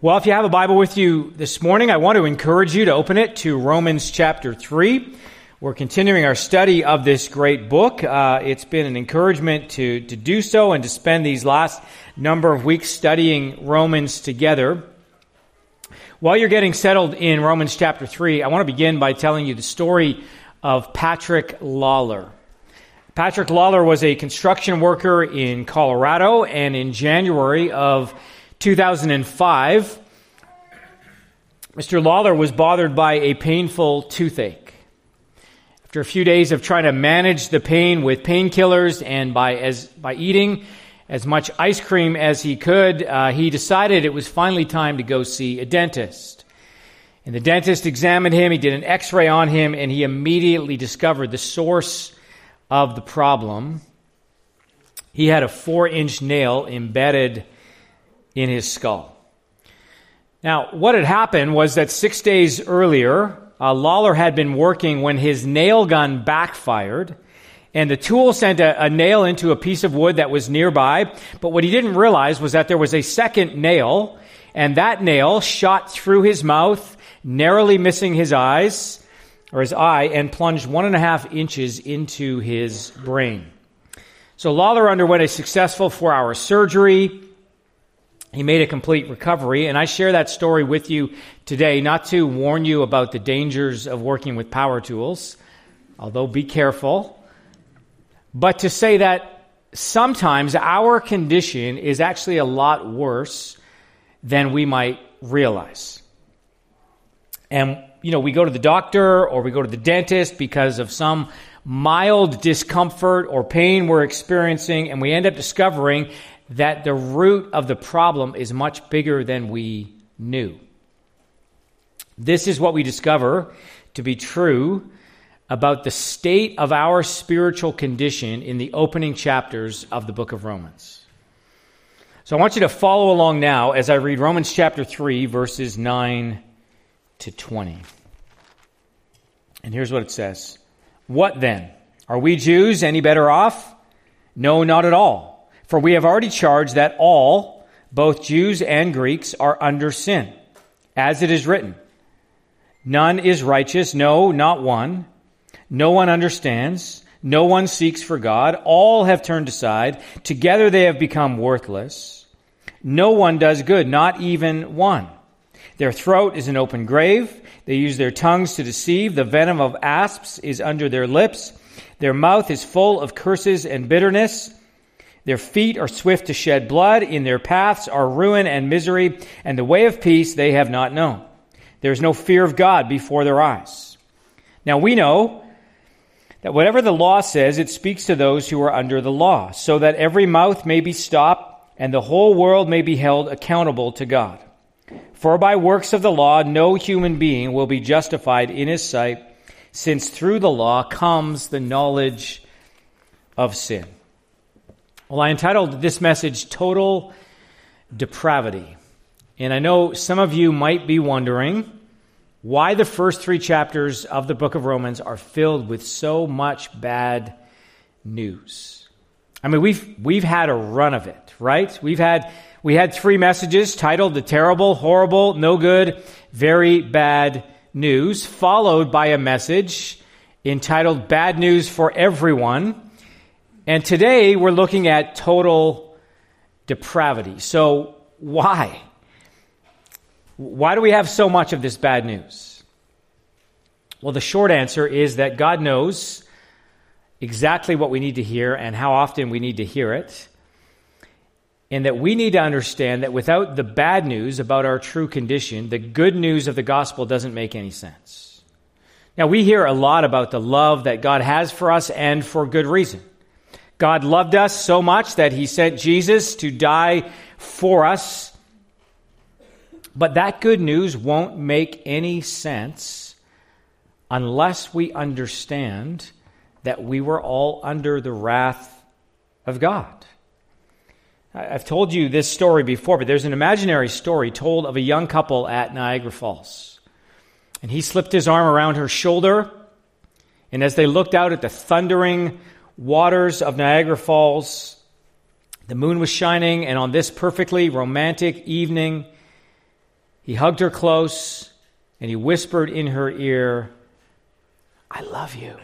Well, if you have a Bible with you this morning, I want to encourage you to open it to Romans chapter 3. We're continuing our study of this great book. It's been an encouragement to do so and to spend these last number of weeks studying Romans together. While you're getting settled in Romans chapter 3, I want to begin by telling you the story of Patrick Lawler. Patrick Lawler was a construction worker in Colorado, and in January of 2005, Mr. Lawler was bothered by a painful toothache. After a few days of trying to manage the pain with painkillers and by eating as much ice cream as he could, he decided it was finally time to go see a dentist. And the dentist examined him, he did an x-ray on him, and he immediately discovered the source of the problem. He had a 4-inch nail embedded in his skull. Now, what had happened was that 6 days earlier, Lawler had been working when his nail gun backfired, and the tool sent a nail into a piece of wood that was nearby. But what he didn't realize was that there was a second nail, and that nail shot through his mouth, narrowly missing his eye, and plunged 1.5 inches into his brain. So Lawler underwent a successful 4-hour surgery. He made a complete recovery, and I share that story with you today, not to warn you about the dangers of working with power tools, although be careful, but to say that sometimes our condition is actually a lot worse than we might realize. And, we go to the doctor or we go to the dentist because of some mild discomfort or pain we're experiencing, and we end up discovering that the root of the problem is much bigger than we knew. This is what we discover to be true about the state of our spiritual condition in the opening chapters of the book of Romans. So I want you to follow along now as I read Romans chapter 3, verses 9 to 20. And here's what it says. What then? Are we Jews any better off? No, not at all. For we have already charged that all, both Jews and Greeks, are under sin. As it is written, none is righteous, no, not one. No one understands. No one seeks for God. All have turned aside. Together they have become worthless. No one does good, not even one. Their throat is an open grave. They use their tongues to deceive. The venom of asps is under their lips. Their mouth is full of curses and bitterness. Their feet are swift to shed blood. In their paths are ruin and misery, and the way of peace they have not known. There is no fear of God before their eyes. Now we know that whatever the law says, it speaks to those who are under the law, so that every mouth may be stopped and the whole world may be held accountable to God. For by works of the law, no human being will be justified in his sight, since through the law comes the knowledge of sin. Well, I entitled this message, Total Depravity. And I know some of you might be wondering why the first 3 chapters of the book of Romans are filled with so much bad news. I mean, we've had a run of it, right? We had 3 messages titled The Terrible, Horrible, No Good, Very Bad News, followed by a message entitled Bad News for Everyone. And today we're looking at total depravity. So why? Why do we have so much of this bad news? Well, the short answer is that God knows exactly what we need to hear and how often we need to hear it. And that we need to understand that without the bad news about our true condition, the good news of the gospel doesn't make any sense. Now, we hear a lot about the love that God has for us, and for good reason. God loved us so much that he sent Jesus to die for us. But that good news won't make any sense unless we understand that we were all under the wrath of God. I've told you this story before, but there's an imaginary story told of a young couple at Niagara Falls. And he slipped his arm around her shoulder, and as they looked out at the thundering waters of Niagara Falls, the moon was shining, and on this perfectly romantic evening, He hugged her close, and he whispered in her ear, "I love you."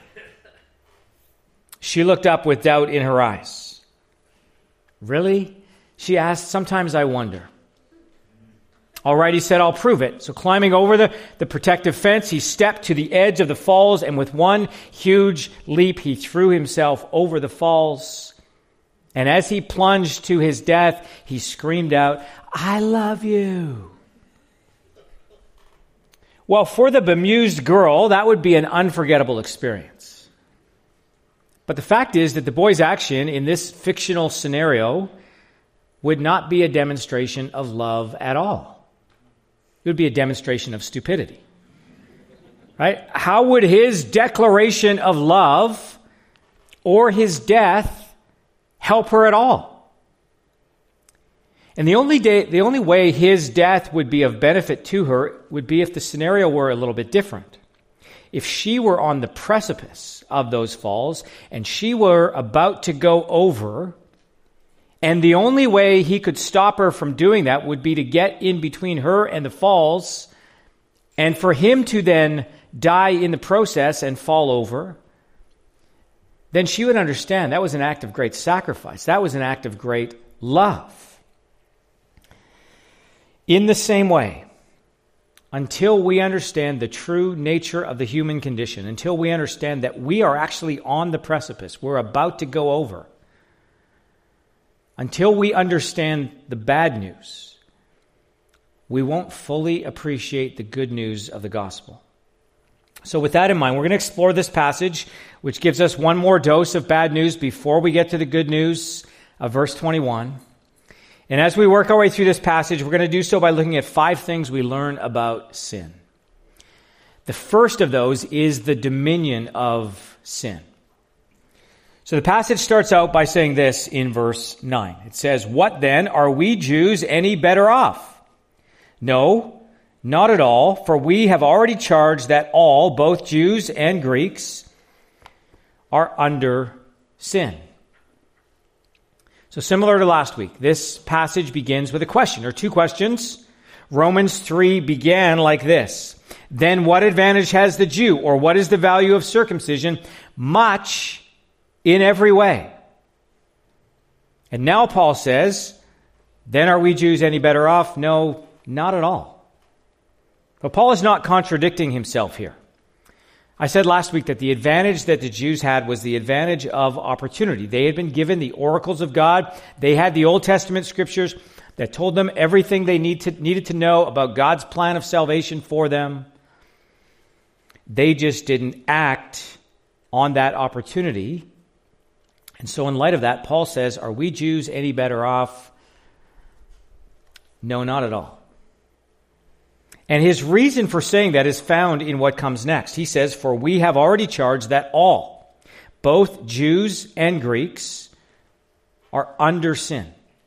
She looked up with doubt in her eyes. "Really?" she asked. "Sometimes I wonder." "All right," he said, "I'll prove it." So climbing over the protective fence, he stepped to the edge of the falls, and with one huge leap, he threw himself over the falls. And as he plunged to his death, he screamed out, "I love you." Well, for the bemused girl, that would be an unforgettable experience. But the fact is that the boy's action in this fictional scenario would not be a demonstration of love at all. It would be a demonstration of stupidity. Right? How would his declaration of love or his death help her at all? And the only way his death would be of benefit to her would be if the scenario were a little bit different. If she were on the precipice of those falls and she were about to go over, and the only way he could stop her from doing that would be to get in between her and the falls, and for him to then die in the process and fall over, then she would understand that was an act of great sacrifice. That was an act of great love. In the same way, until we understand the true nature of the human condition, until we understand that we are actually on the precipice, we're about to go over, until we understand the bad news, we won't fully appreciate the good news of the gospel. So with that in mind, we're going to explore this passage, which gives us one more dose of bad news before we get to the good news of verse 21. And as we work our way through this passage, we're going to do so by looking at 5 things we learn about sin. The first of those is the dominion of sin. So the passage starts out by saying this in verse 9. It says, "What then? Are we Jews any better off? No, not at all, for we have already charged that all, both Jews and Greeks, are under sin." So similar to last week, this passage begins with a question or 2 questions. Romans 3 began like this: "Then what advantage has the Jew, or what is the value of circumcision? Much in every way." And now Paul says, then are we Jews any better off? No, not at all. But Paul is not contradicting himself here. I said last week that the advantage that the Jews had was the advantage of opportunity. They had been given the oracles of God. They had the Old Testament scriptures that told them everything they needed to know about God's plan of salvation for them. They just didn't act on that opportunity. And so in light of that, Paul says, are we Jews any better off? No, not at all. And his reason for saying that is found in what comes next. He says, "For we have already charged that all, both Jews and Greeks, are under sin."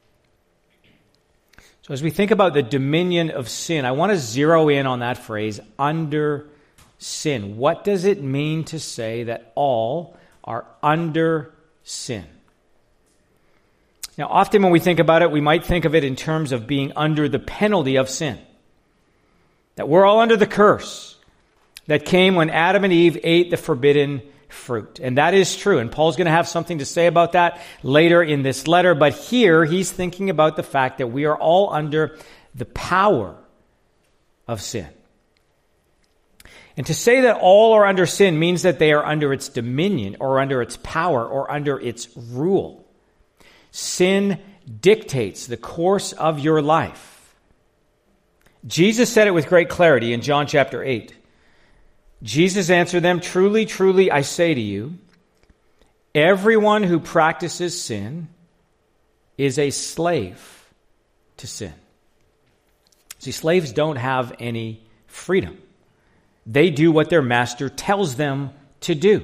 So as we think about the dominion of sin, I want to zero in on that phrase, under sin. What does it mean to say that all are under sin? Now, often when we think about it, we might think of it in terms of being under the penalty of sin. That we're all under the curse that came when Adam and Eve ate the forbidden fruit. And that is true. And Paul's going to have something to say about that later in this letter. But here he's thinking about the fact that we are all under the power of sin. And to say that all are under sin means that they are under its dominion or under its power or under its rule. Sin dictates the course of your life. Jesus said it with great clarity in John chapter 8. Jesus answered them, "Truly, truly, I say to you, everyone who practices sin is a slave to sin." See, slaves don't have any freedom. They do what their master tells them to do.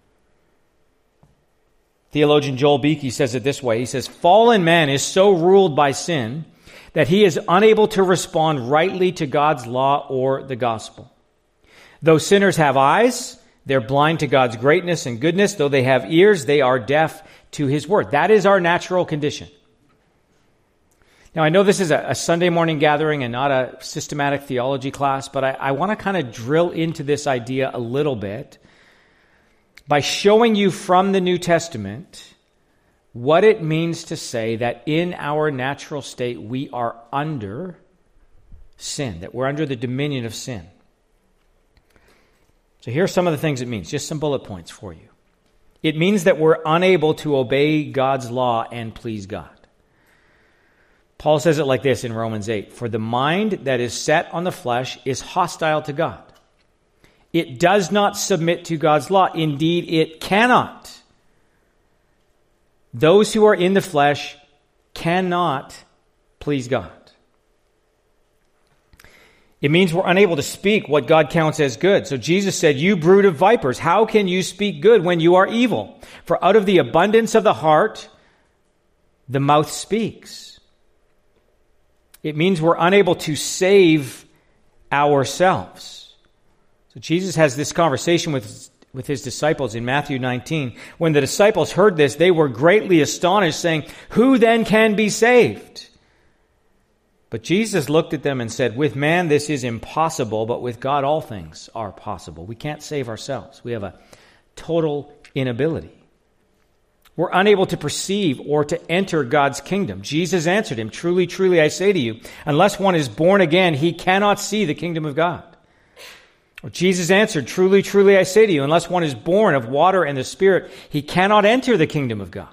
Theologian Joel Beeke says it this way. He says, "Fallen man is so ruled by sin that he is unable to respond rightly to God's law or the gospel. Though sinners have eyes, they're blind to God's greatness and goodness. Though they have ears, they are deaf to his word." That is our natural condition. Now, I know this is a Sunday morning gathering and not a systematic theology class, but I want to kind of drill into this idea a little bit by showing you from the New Testament what it means to say that in our natural state we are under sin, that we're under the dominion of sin. So here are some of the things it means, just some bullet points for you. It means that we're unable to obey God's law and please God. Paul says it like this in Romans 8, "For the mind that is set on the flesh is hostile to God. It does not submit to God's law. Indeed, it cannot. Those who are in the flesh cannot please God." It means we're unable to speak what God counts as good. So Jesus said, "You brood of vipers, how can you speak good when you are evil? For out of the abundance of the heart, the mouth speaks." It means we're unable to save ourselves. So Jesus has this conversation with his disciples in Matthew 19. When the disciples heard this, they were greatly astonished, saying, "Who then can be saved?" But Jesus looked at them and said, "With man this is impossible, but with God all things are possible." We can't save ourselves. We have a total inability. We're unable to perceive or to enter God's kingdom. Jesus answered him, "Truly, truly, I say to you, unless one is born again, he cannot see the kingdom of God." Or Jesus answered, "Truly, truly, I say to you, unless one is born of water and the Spirit, he cannot enter the kingdom of God."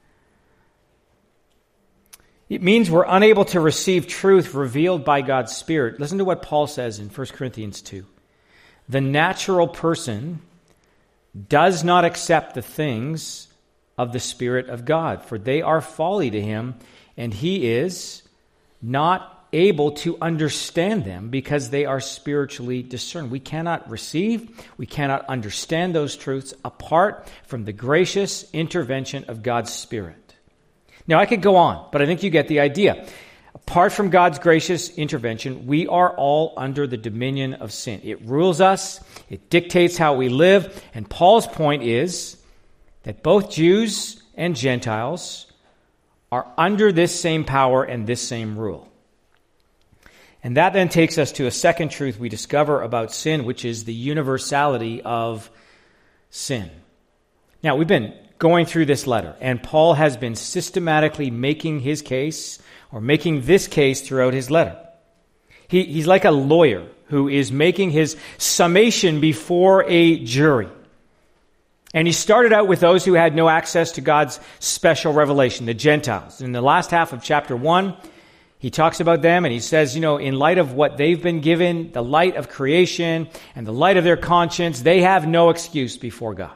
It means we're unable to receive truth revealed by God's Spirit. Listen to what Paul says in 1 Corinthians 2. "The natural person does not accept the things of the Spirit of God, for they are folly to him, and he is not able to understand them because they are spiritually discerned." We cannot receive, we cannot understand those truths apart from the gracious intervention of God's Spirit. Now, I could go on, but I think you get the idea. Apart from God's gracious intervention, we are all under the dominion of sin. It rules us, it dictates how we live, and Paul's point is that both Jews and Gentiles are under this same power and this same rule. And that then takes us to a second truth we discover about sin, which is the universality of sin. Now, we've been going through this letter, and Paul has been systematically making his case, or making this case throughout his letter. He's like a lawyer who is making his summation before a jury. And he started out with those who had no access to God's special revelation, the Gentiles. In the last half of chapter 1, he talks about them and he says, in light of what they've been given, the light of creation and the light of their conscience, they have no excuse before God.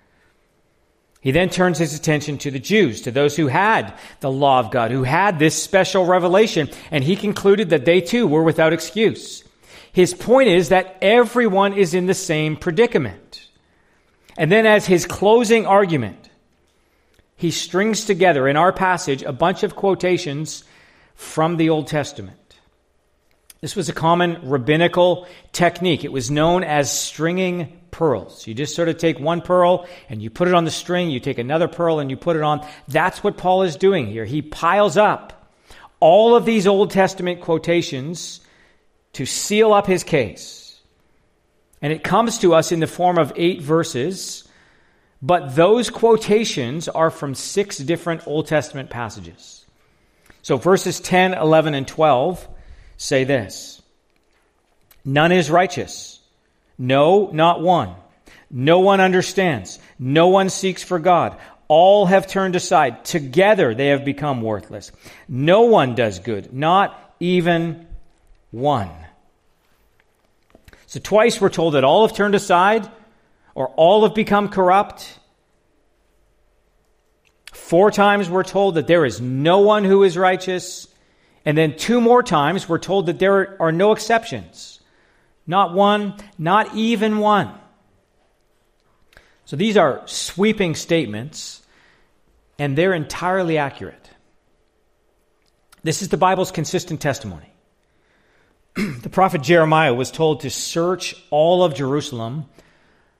He then turns his attention to the Jews, to those who had the law of God, who had this special revelation, and he concluded that they too were without excuse. His point is that everyone is in the same predicament. And then as his closing argument, he strings together in our passage a bunch of quotations from the Old Testament. This was a common rabbinical technique. It was known as stringing pearls. You just sort of take one pearl and you put it on the string, you take another pearl and you put it on. That's what Paul is doing here. He piles up all of these Old Testament quotations to seal up his case. And it comes to us in the form of 8 verses, but those quotations are from 6 different Old Testament passages. So verses 10, 11, and 12 say this: "None is righteous. No, not one. No one understands. No one seeks for God. All have turned aside. Together they have become worthless. No one does good, not even one." So twice we're told that all have turned aside, or all have become corrupt. 4 times we're told that there is no one who is righteous. And then 2 more times we're told that there are no exceptions. Not one, not even one. So these are sweeping statements, and they're entirely accurate. This is the Bible's consistent testimony. The prophet Jeremiah was told to search all of Jerusalem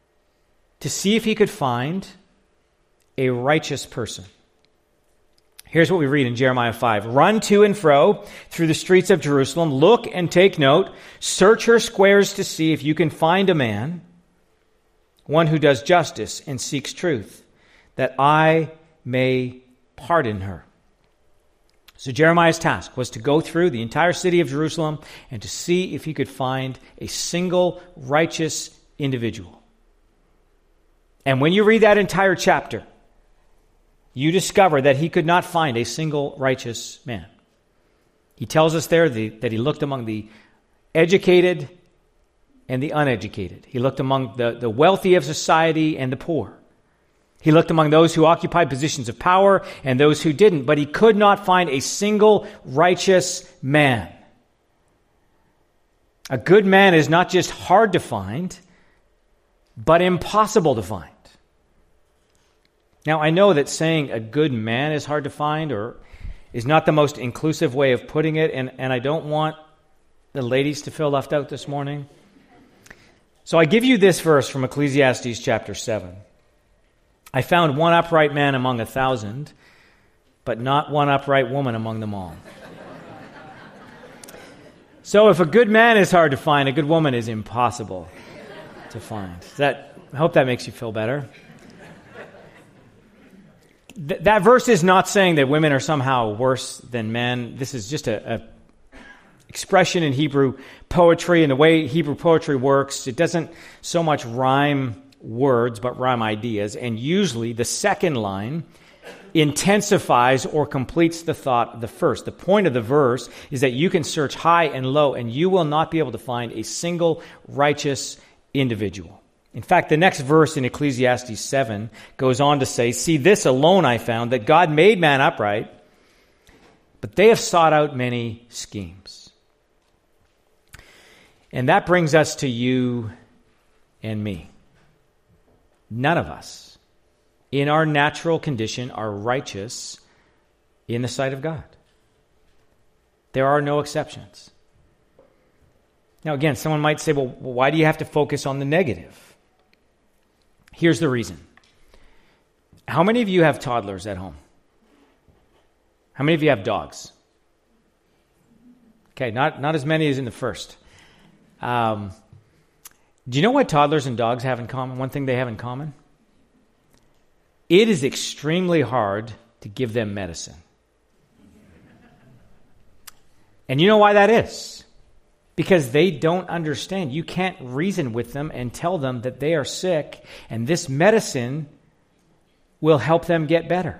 to see if he could find a righteous person. Here's what we read in Jeremiah 5. Run to and fro through the streets of Jerusalem. Look and take note. Search her squares to see if you can find a man, one who does justice and seeks truth, that I may pardon her. So Jeremiah's task was to go through the entire city of Jerusalem and to see if he could find a single righteous individual. And when you read that entire chapter, you discover that he could not find a single righteous man. He tells us there that he looked among the educated and the uneducated. He looked among the wealthy of society and the poor. He looked among those who occupied positions of power and those who didn't, but he could not find a single righteous man. A good man is not just hard to find, but impossible to find. Now, I know that saying a good man is hard to find or is not the most inclusive way of putting it, and I don't want the ladies to feel left out this morning. So I give you this verse from Ecclesiastes chapter 7. I found one upright man among 1,000, but not one upright woman among them all. So if a good man is hard to find, a good woman is impossible to find. I hope that makes you feel better. That verse is not saying that women are somehow worse than men. This is just a expression in Hebrew poetry, and the way Hebrew poetry works, it doesn't so much rhyme words, but rhyme ideas. And usually the second line intensifies or completes the thought of the first. The point of the verse is that you can search high and low, and you will not be able to find a single righteous individual. In fact, the next verse in Ecclesiastes 7 goes on to say, see, this alone I found, that God made man upright, but they have sought out many schemes. And that brings us to you and me. None of us, in our natural condition, are righteous in the sight of God. There are no exceptions. Now, again, someone might say, well, why do you have to focus on the negative? Here's the reason. How many of you have toddlers at home? How many of you have dogs? Okay, not as many as in the first. Do you know what toddlers and dogs have in common? One thing they have in common? It is extremely hard to give them medicine. And you know why that is? Because they don't understand. You can't reason with them and tell them that they are sick and this medicine will help them get better.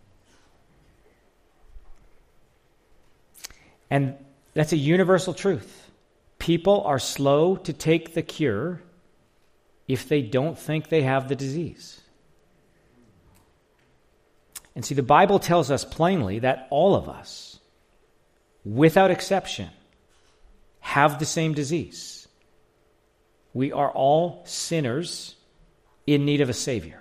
And that's a universal truth. People are slow to take the cure if they don't think they have the disease. And see, the Bible tells us plainly that all of us, without exception, have the same disease. We are all sinners in need of a Savior.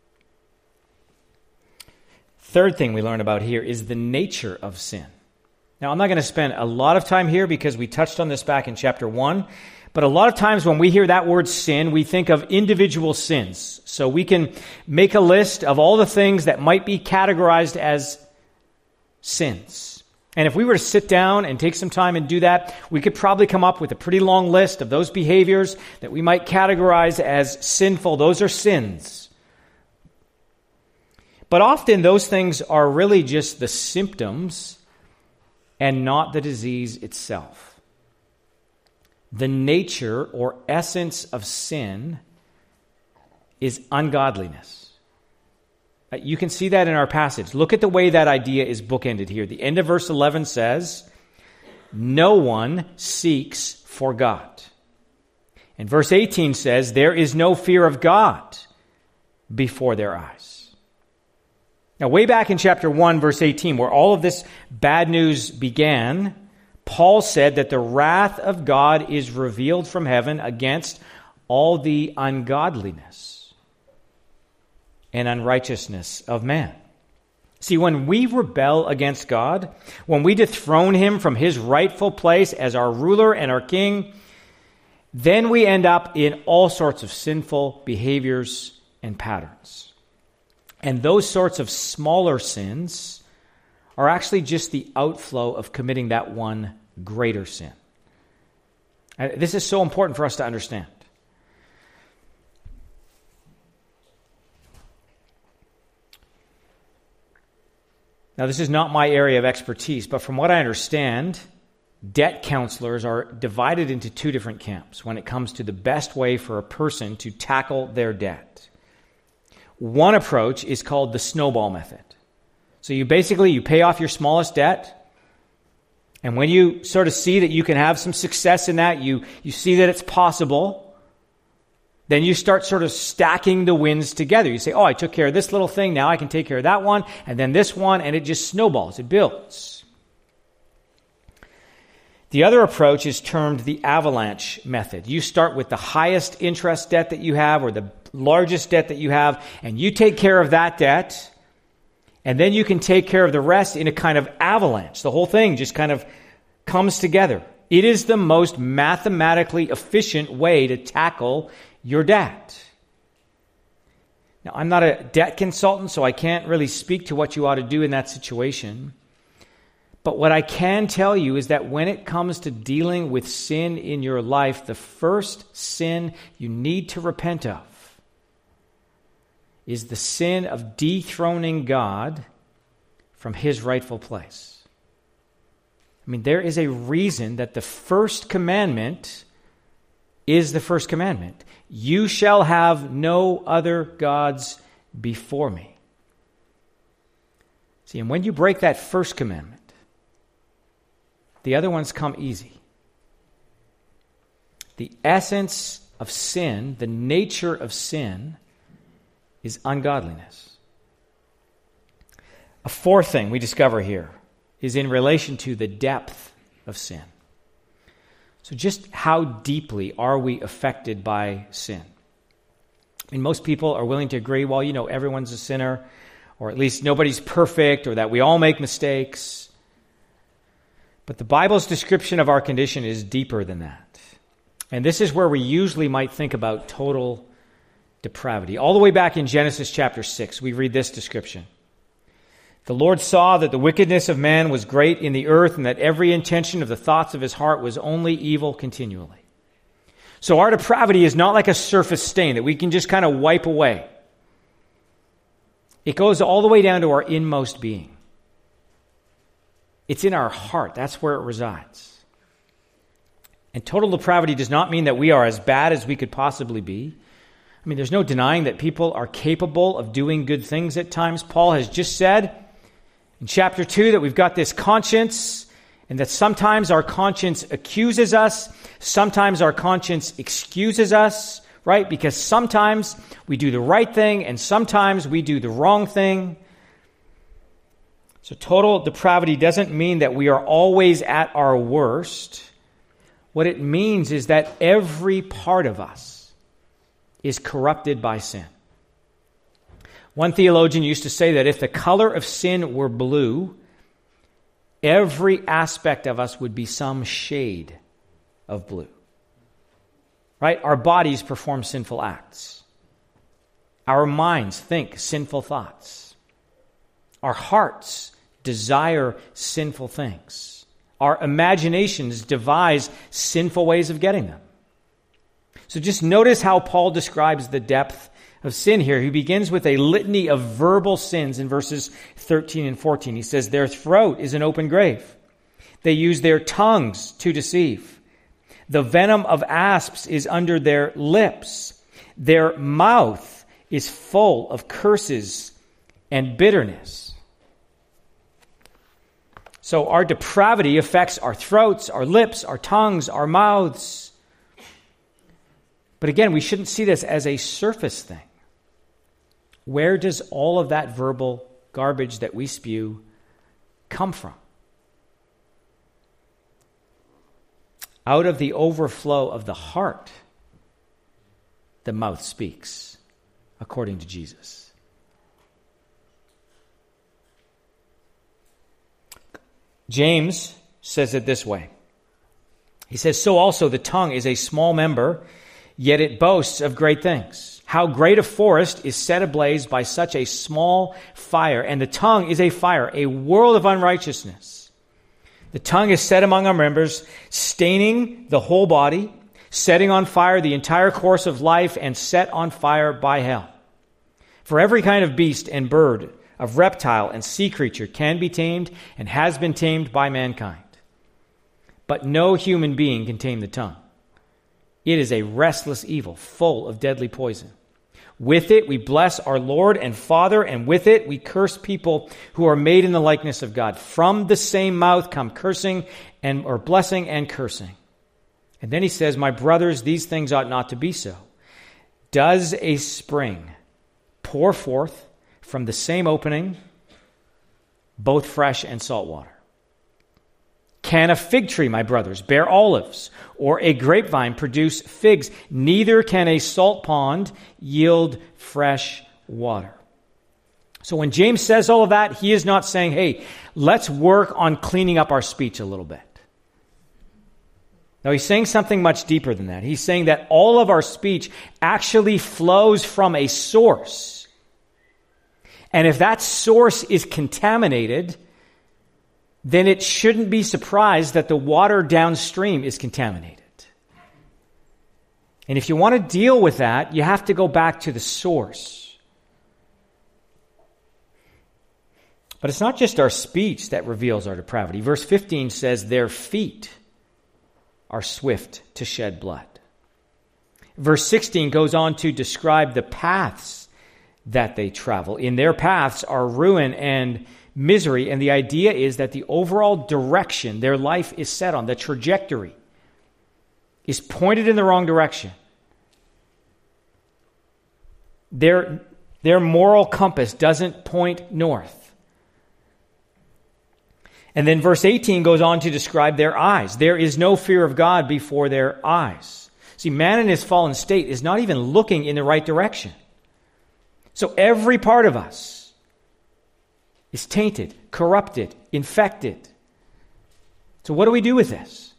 Third thing we learn about here is the nature of sin. Now, I'm not going to spend a lot of time here because we touched on this back in chapter 1, but a lot of times when we hear that word sin, we think of individual sins. So we can make a list of all the things that might be categorized as sins. And if we were to sit down and take some time and do that, we could probably come up with a pretty long list of those behaviors that we might categorize as sinful. Those are sins. But often those things are really just the symptoms and not the disease itself. The nature or essence of sin is ungodliness. You can see that in our passage. Look at the way that idea is bookended here. The end of verse 11 says, no one seeks for God. And verse 18 says, there is no fear of God before their eyes. Now, way back in chapter 1, verse 18, where all of this bad news began, Paul said that the wrath of God is revealed from heaven against all the ungodliness and unrighteousness of man. See, when we rebel against God, when we dethrone him from his rightful place as our ruler and our king, then we end up in all sorts of sinful behaviors and patterns. And those sorts of smaller sins are actually just the outflow of committing that one greater sin. This is so important for us to understand. Now, this is not my area of expertise, but from what I understand, debt counselors are divided into two different camps when it comes to the best way for a person to tackle their debt. One approach is called the snowball method. So you pay off your smallest debt, and when you sort of see that you can have some success in that, you see that it's possible, then you start sort of stacking the wins together. You say, I took care of this little thing, now I can take care of that one, and then this one, and it just snowballs, it builds. The other approach is termed the avalanche method. You start with the highest interest debt that you have or the largest debt that you have, and you take care of that debt, and then you can take care of the rest in a kind of avalanche. The whole thing just kind of comes together. It is the most mathematically efficient way to tackle your debt. Now, I'm not a debt consultant, so I can't really speak to what you ought to do in that situation. But what I can tell you is that when it comes to dealing with sin in your life, the first sin you need to repent of is the sin of dethroning God from his rightful place. I mean, there is a reason that the first commandment is the first commandment. You shall have no other gods before me. See, and when you break that first commandment, the other ones come easy. The essence of sin, the nature of sin, is ungodliness. A fourth thing we discover here is in relation to the depth of sin. So just how deeply are we affected by sin? I mean, most people are willing to agree, well, everyone's a sinner, or at least nobody's perfect, or that we all make mistakes. But the Bible's description of our condition is deeper than that. And this is where we usually might think about total depravity. All the way back in Genesis chapter 6, we read this description. The Lord saw that the wickedness of man was great in the earth, and that every intention of the thoughts of his heart was only evil continually. So our depravity is not like a surface stain that we can just kind of wipe away. It goes all the way down to our inmost being. It's in our heart. That's where it resides. And total depravity does not mean that we are as bad as we could possibly be. I mean, there's no denying that people are capable of doing good things at times. Paul has just said in chapter 2 that we've got this conscience, and that sometimes our conscience accuses us, sometimes our conscience excuses us, right? Because sometimes we do the right thing and sometimes we do the wrong thing. So total depravity doesn't mean that we are always at our worst. What it means is that every part of us is corrupted by sin. One theologian used to say that if the color of sin were blue, every aspect of us would be some shade of blue. Right? Our bodies perform sinful acts. Our minds think sinful thoughts. Our hearts desire sinful things. Our imaginations devise sinful ways of getting them. So just notice how Paul describes the depth of sin here. He begins with a litany of verbal sins in verses 13 and 14. He says, their throat is an open grave. They use their tongues to deceive. The venom of asps is under their lips. Their mouth is full of curses and bitterness. So our depravity affects our throats, our lips, our tongues, our mouths. But again, we shouldn't see this as a surface thing. Where does all of that verbal garbage that we spew come from? Out of the overflow of the heart, the mouth speaks, according to Jesus. James says it this way. He says, so also the tongue is a small member, yet it boasts of great things. How great a forest is set ablaze by such a small fire, and the tongue is a fire, a world of unrighteousness. The tongue is set among our members, staining the whole body, setting on fire the entire course of life, and set on fire by hell. For every kind of beast and bird, of reptile and sea creature can be tamed and has been tamed by mankind. But no human being can tame the tongue. It is a restless evil, full of deadly poison. With it we bless our Lord and Father, and with it we curse people who are made in the likeness of God. From the same mouth come cursing or blessing and cursing. And then he says, my brothers, these things ought not to be so. Does a spring pour forth from the same opening both fresh and salt water? Can a fig tree, my brothers, bear olives, or a grapevine produce figs? Neither can a salt pond yield fresh water. So when James says all of that, he is not saying, hey, let's work on cleaning up our speech a little bit. No, he's saying something much deeper than that. He's saying that all of our speech actually flows from a source. And if that source is contaminated, then it shouldn't be surprised that the water downstream is contaminated. And if you want to deal with that, you have to go back to the source. But it's not just our speech that reveals our depravity. Verse 15 says, their feet are swift to shed blood. Verse 16 goes on to describe the paths that they travel. In their paths are ruin and misery, and the idea is that the overall direction their life is set on, the trajectory, is pointed in the wrong direction. Their moral compass doesn't point north. And then verse 18 goes on to describe their eyes. There is no fear of God before their eyes. See, man in his fallen state is not even looking in the right direction. So every part of us is tainted, corrupted, infected. So what do we do with this?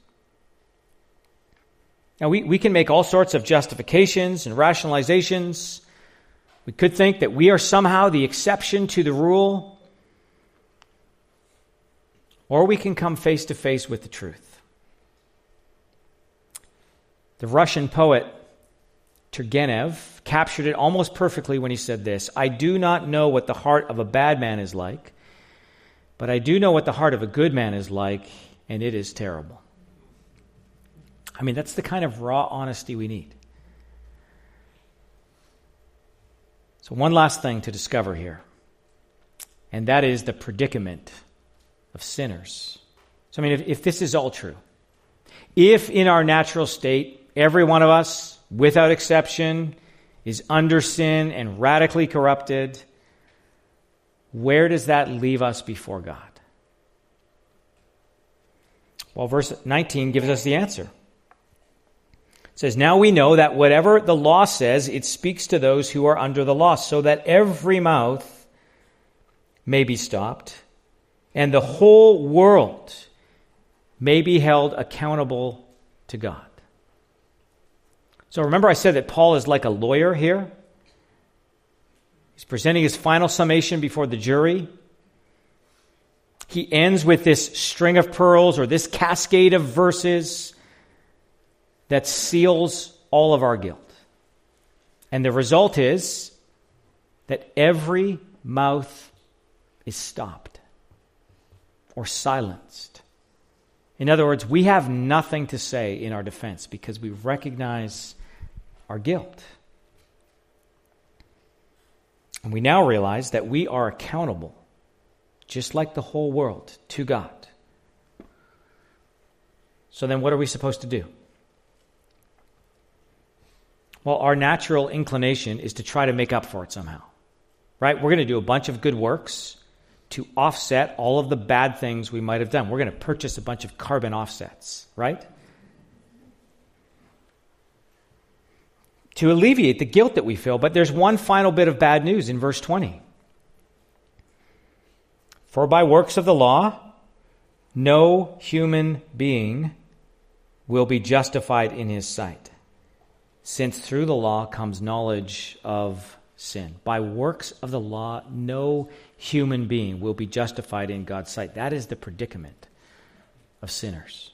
Now, we can make all sorts of justifications and rationalizations. We could think that we are somehow the exception to the rule. Or we can come face to face with the truth. The Russian poet Turgenev captured it almost perfectly when he said this: I do not know what the heart of a bad man is like, but I do know what the heart of a good man is like, and it is terrible. I mean, that's the kind of raw honesty we need. So one last thing to discover here, and that is the predicament of sinners. So I mean, if this is all true, if in our natural state, every one of us, without exception, is under sin and radically corrupted, where does that leave us before God? Well, verse 19 gives us the answer. It says, now we know that whatever the law says, it speaks to those who are under the law, so that every mouth may be stopped, and the whole world may be held accountable to God. So remember I said that Paul is like a lawyer here? He's presenting his final summation before the jury. He ends with this string of pearls, or this cascade of verses that seals all of our guilt. And the result is that every mouth is stopped or silenced. In other words, we have nothing to say in our defense because we recognize our guilt. And we now realize that we are accountable, just like the whole world, to God. So then what are we supposed to do? Well, our natural inclination is to try to make up for it somehow. Right? We're going to do a bunch of good works to offset all of the bad things we might have done. We're going to purchase a bunch of carbon offsets, right? To alleviate the guilt that we feel. But there's one final bit of bad news in verse 20. For by works of the law, no human being will be justified in his sight. since through the law comes knowledge of sin. By works of the law, no human being will be justified in God's sight. That is the predicament of sinners.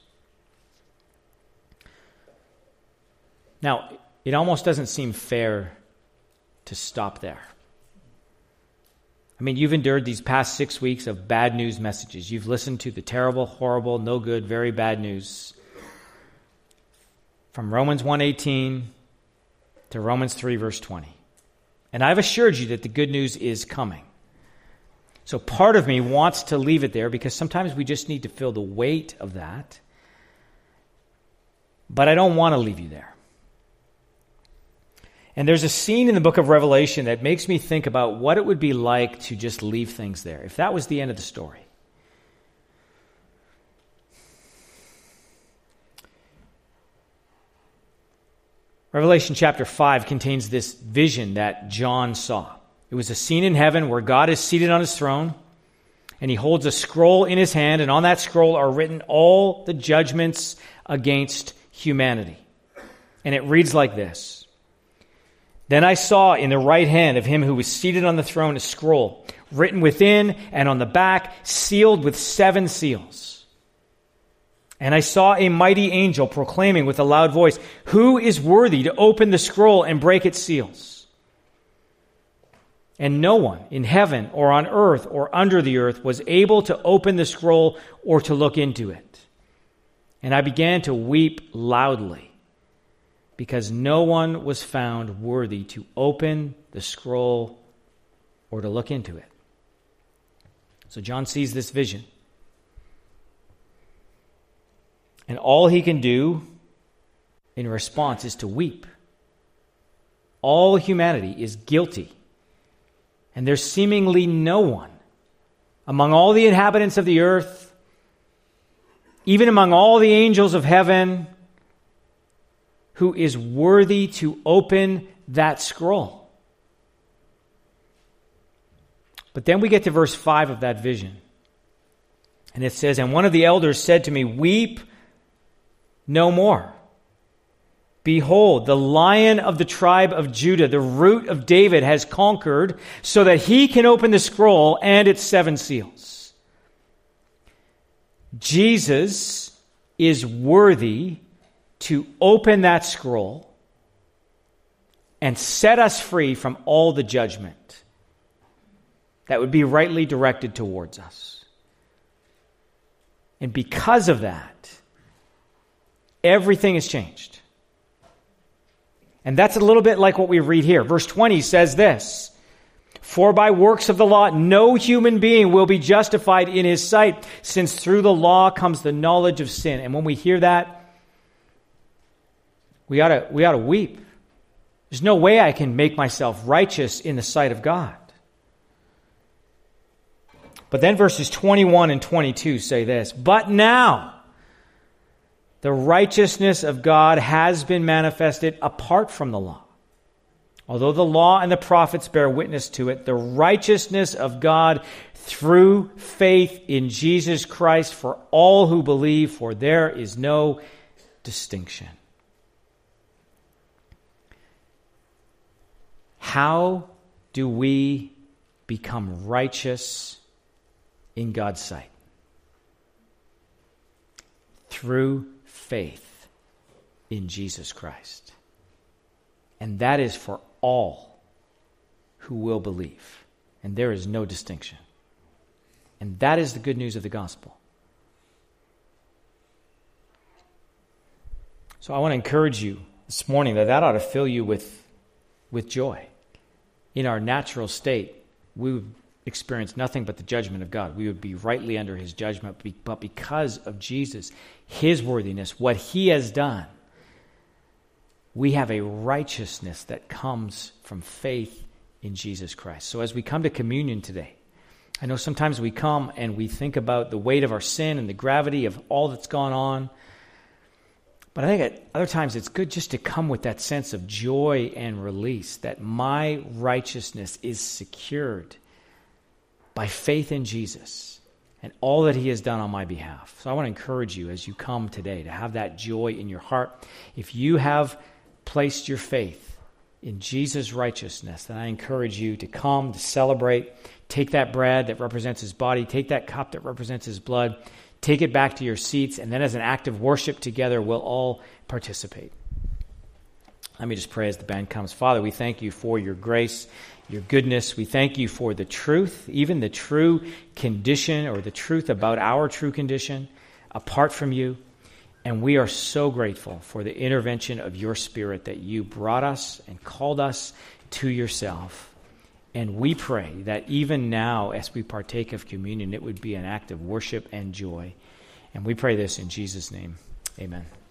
Now, it almost doesn't seem fair to stop there. I mean, you've endured these past 6 weeks of bad news messages. You've listened to the terrible, horrible, no good, very bad news from Romans 1:18 to Romans 3, verse 20. And I've assured you that the good news is coming. So part of me wants to leave it there because sometimes we just need to feel the weight of that. But I don't want to leave you there. And there's a scene in the book of Revelation that makes me think about what it would be like to just leave things there, if that was the end of the story. Revelation chapter 5 contains this vision that John saw. It was a scene in heaven where God is seated on his throne, and he holds a scroll in his hand, and on that scroll are written all the judgments against humanity. And it reads like this. Then I saw in the right hand of him who was seated on the throne a scroll, written within and on the back, sealed with 7 seals. And I saw a mighty angel proclaiming with a loud voice, "Who is worthy to open the scroll and break its seals?" And no one in heaven or on earth or under the earth was able to open the scroll or to look into it. And I began to weep loudly, because no one was found worthy to open the scroll or to look into it. So John sees this vision. And all he can do in response is to weep. All humanity is guilty. And there's seemingly no one among all the inhabitants of the earth, even among all the angels of heaven, who is worthy to open that scroll. But then we get to verse 5 of that vision. And it says, "And one of the elders said to me, 'Weep no more. Behold, the Lion of the tribe of Judah, the Root of David, has conquered, so that he can open the scroll and its 7 seals.'" Jesus is worthy to open that scroll and set us free from all the judgment that would be rightly directed towards us. And because of that, everything has changed. And that's a little bit like what we read here. Verse 20 says this, "For by works of the law, no human being will be justified in his sight, since through the law comes the knowledge of sin." And when we hear that, we ought to weep. There's no way I can make myself righteous in the sight of God. But then verses 21 and 22 say this, "But now the righteousness of God has been manifested apart from the law. Although the law and the prophets bear witness to it, the righteousness of God through faith in Jesus Christ for all who believe, for there is no distinction." How do we become righteous in God's sight? Through faith in Jesus Christ. And that is for all who will believe. And there is no distinction. And that is the good news of the gospel. So I want to encourage you this morning that ought to fill you with joy. In our natural state, we would experience nothing but the judgment of God. We would be rightly under his judgment, but because of Jesus, his worthiness, what he has done, we have a righteousness that comes from faith in Jesus Christ. So as we come to communion today, I know sometimes we come and we think about the weight of our sin and the gravity of all that's gone on. But I think at other times it's good just to come with that sense of joy and release, that my righteousness is secured by faith in Jesus and all that he has done on my behalf. So I want to encourage you as you come today to have that joy in your heart. If you have placed your faith in Jesus' righteousness, then I encourage you to come, to celebrate. Take that bread that represents his body. Take that cup that represents his blood. Take it back to your seats, and then as an act of worship together, we'll all participate. Let me just pray as the band comes. Father, we thank you for your grace, your goodness. We thank you for the truth, even the true condition or the truth about our true condition apart from you. And we are so grateful for the intervention of your Spirit that you brought us and called us to yourself. And we pray that even now, as we partake of communion, it would be an act of worship and joy. And we pray this in Jesus' name. Amen.